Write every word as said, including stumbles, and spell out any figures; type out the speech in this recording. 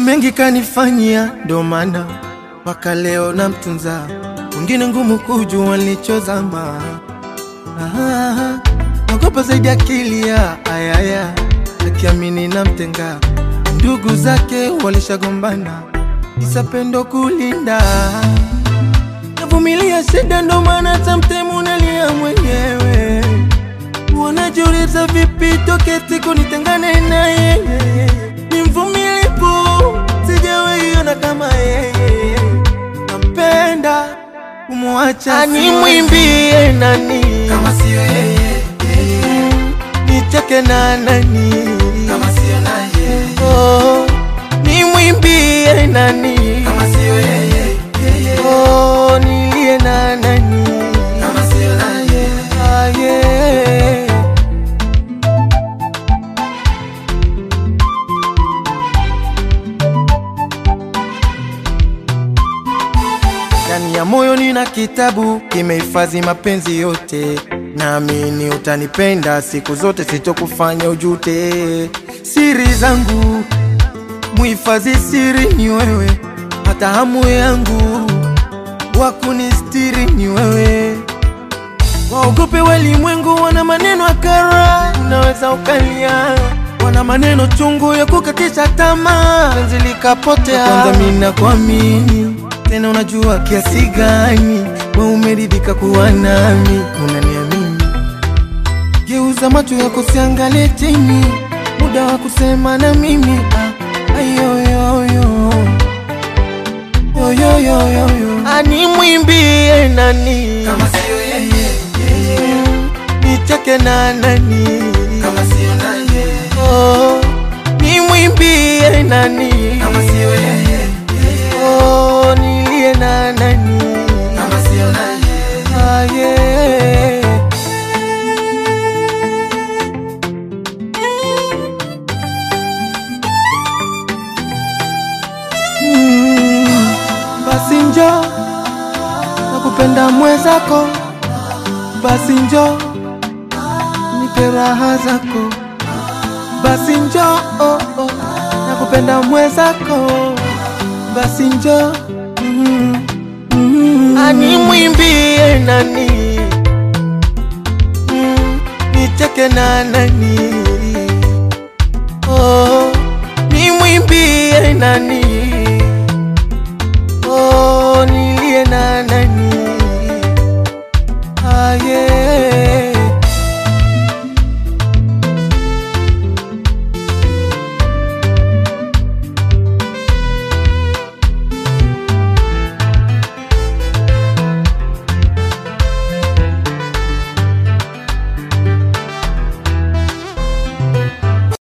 mengi kanifanyia, ndo maana mpaka leo namtunza. Mwingine ngumu kujua nilichozama. Ah, naogopa zaidi akili ya ayaya, akiamini namtenga. Ndugu zake walishagombana, isa pendo kulinda. Navumilia shida ndo maana tamtemu nalia mwenyewe. Wanajiuliza vipi toke siku nitengane na yeye. Ni mvumilivu, sijawahi ona kama yeye. Nampenda kumwacha, nimwimbie nani kama sio yeye? Nicheke na nani kama sio na yeye? Oh, nimwimbie nani kama sio yeye? Oh, nilie na nani kama sio na yeye? Ah, yeah. Ndani ya moyo nina kitabu kimehifadhi mapenzi yote. Naamini utanipenda siku zote, sitokufanya ujute. Siri zangu muhifadhi, siri ni wewe. Hata hamu yangu wakunistiri ni wewe. Waogope walimwengu, wana maneno akara, unaweza ukalia. Wana maneno chungu ya kukatisha tamaa, penzi likapotea. Kwanza mimi nakuamini, tena unajua kiasi gani wewe umeridhika kuwa nami. Unaniamini, geuza macho yako usiangalie chini. Muda wa kusema na mimi ah, ayo yo yo yo yo yo yo yo. Animwimbie nani kama sio yeye? Nicheke na nani kama sio na yeye? Oh, nimwimbie nani kama sio yeye? Oh, nilie na nani kama sio na yeye? Ah, yeah. Mm, basi njoo, nakupenda mwezako. Basi njoo, nipe raha zako. Basi njoo, oh, oh, nakupenda mwezako. Basi njoo, mm, mm, animwimbie nani mm, nicheke na nani